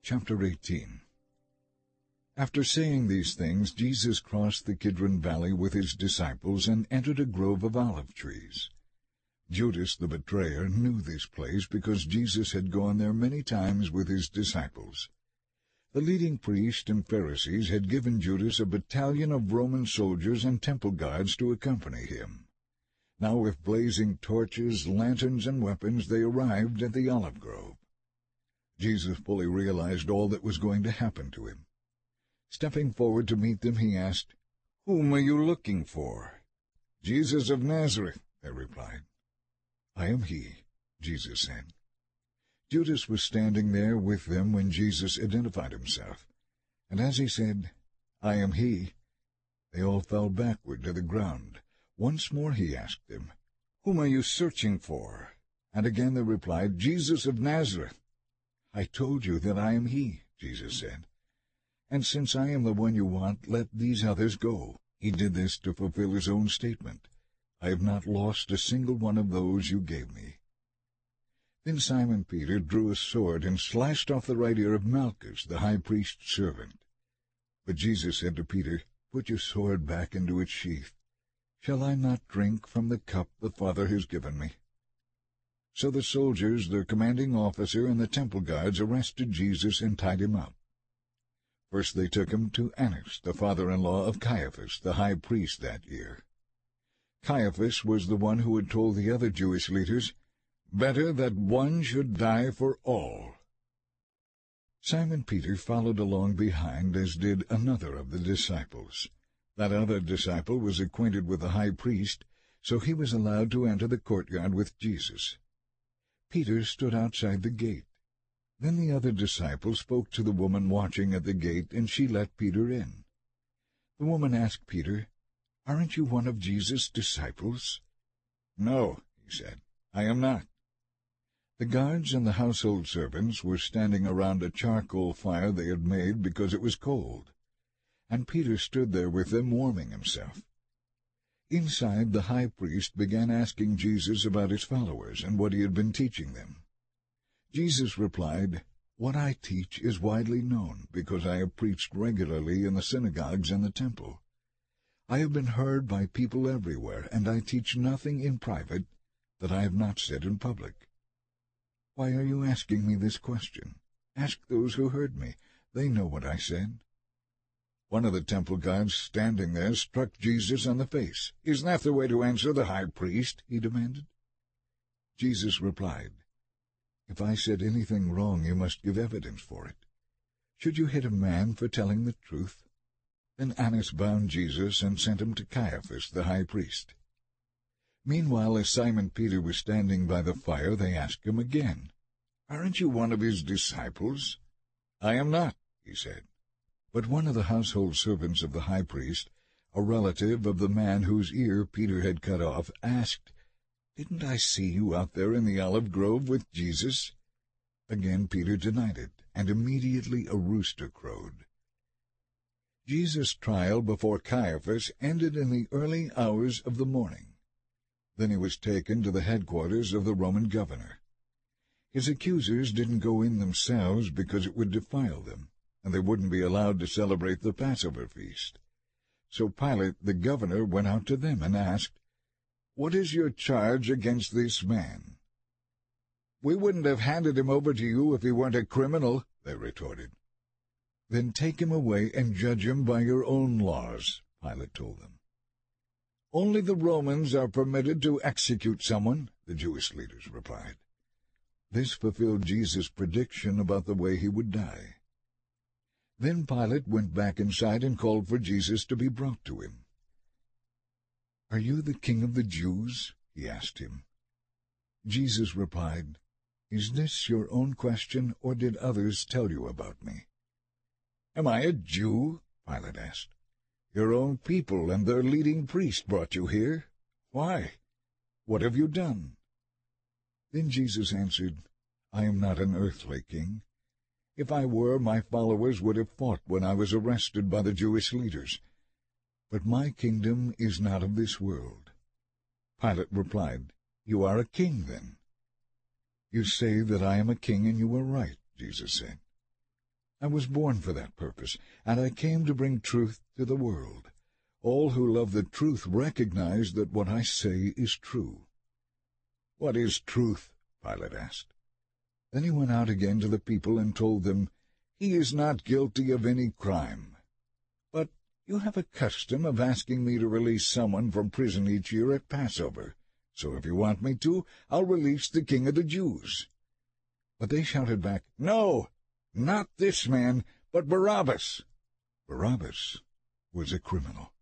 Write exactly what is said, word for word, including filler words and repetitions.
Chapter eighteen. After saying these things, Jesus crossed the Kidron Valley with his disciples and entered a grove of olive trees. Judas the betrayer knew this place because Jesus had gone there many times with his disciples. The leading priests and Pharisees had given Judas a battalion of Roman soldiers and temple guards to accompany him. Now with blazing torches, lanterns, and weapons they arrived at the olive grove. Jesus fully realized all that was going to happen to him. Stepping forward to meet them, he asked, "Whom are you looking for?" "Jesus of Nazareth," they replied. "I am he," Jesus said. Judas was standing there with them when Jesus identified himself, and as he said, "I am he," they all fell backward to the ground. Once more he asked them, "Whom are you searching for?" And again they replied, "Jesus of Nazareth." "I told you that I am he," Jesus said. "And since I am the one you want, let these others go." He did this to fulfill his own statement, "I have not lost a single one of those you gave me." Then Simon Peter drew a sword and slashed off the right ear of Malchus, the high priest's servant. But Jesus said to Peter, "Put your sword back into its sheath. Shall I not drink from the cup the Father has given me?" So the soldiers, their commanding officer, and the temple guards arrested Jesus and tied him up. First they took him to Annas, the father-in-law of Caiaphas, the high priest that year. Caiaphas was the one who had told the other Jewish leaders, "Better that one should die for all." Simon Peter followed along behind, as did another of the disciples. That other disciple was acquainted with the high priest, so he was allowed to enter the courtyard with Jesus. Peter stood outside the gate. Then the other disciple spoke to the woman watching at the gate, and she let Peter in. The woman asked Peter, "Aren't you one of Jesus' disciples?" "No," he said, "I am not." The guards and the household servants were standing around a charcoal fire they had made because it was cold, and Peter stood there with them warming himself. Inside, the high priest began asking Jesus about his followers and what he had been teaching them. Jesus replied, "What I teach is widely known, because I have preached regularly in the synagogues and the temple. I have been heard by people everywhere, and I teach nothing in private that I have not said in public." "Why are you asking me this question? Ask those who heard me. They know what I said." One of the temple guards standing there struck Jesus on the face. "Is that the way to answer the high priest?" he demanded. Jesus replied, "If I said anything wrong, you must give evidence for it. Should you hit a man for telling the truth?" Then Annas bound Jesus and sent him to Caiaphas, the high priest. Meanwhile, as Simon Peter was standing by the fire, they asked him again, "Aren't you one of his disciples?" "I am not," he said. But one of the household servants of the high priest, a relative of the man whose ear Peter had cut off, asked, "Didn't I see you out there in the olive grove with Jesus?" Again Peter denied it, and immediately a rooster crowed. Jesus' trial before Caiaphas ended in the early hours of the morning. Then he was taken to the headquarters of the Roman governor. His accusers didn't go in themselves because it would defile them, and they wouldn't be allowed to celebrate the Passover feast. So Pilate, the governor, went out to them and asked, "What is your charge against this man?" "We wouldn't have handed him over to you if he weren't a criminal," they retorted. "Then take him away and judge him by your own laws," Pilate told them. "Only the Romans are permitted to execute someone," the Jewish leaders replied. This fulfilled Jesus' prediction about the way he would die. Then Pilate went back inside and called for Jesus to be brought to him. "Are you the king of the Jews?" he asked him. Jesus replied, "Is this your own question, or did others tell you about me?" "Am I a Jew?" Pilate asked. "Your own people and their leading priest brought you here. Why? What have you done?" Then Jesus answered, "I am not an earthly king. If I were, my followers would have fought when I was arrested by the Jewish leaders. But my kingdom is not of this world." Pilate replied, "You are a king, then." "You say that I am a king, and you are right," Jesus said. I was born for that purpose, and I came to bring truth to the world. All who love the truth recognize that what I say is true." "What is truth?" Pilate asked. Then he went out again to the people and told them, "He is not guilty of any crime. But you have a custom of asking me to release someone from prison each year at Passover. So if you want me to, I'll release the King of the Jews." But they shouted back, "No, not this man, but Barabbas." Barabbas was a criminal.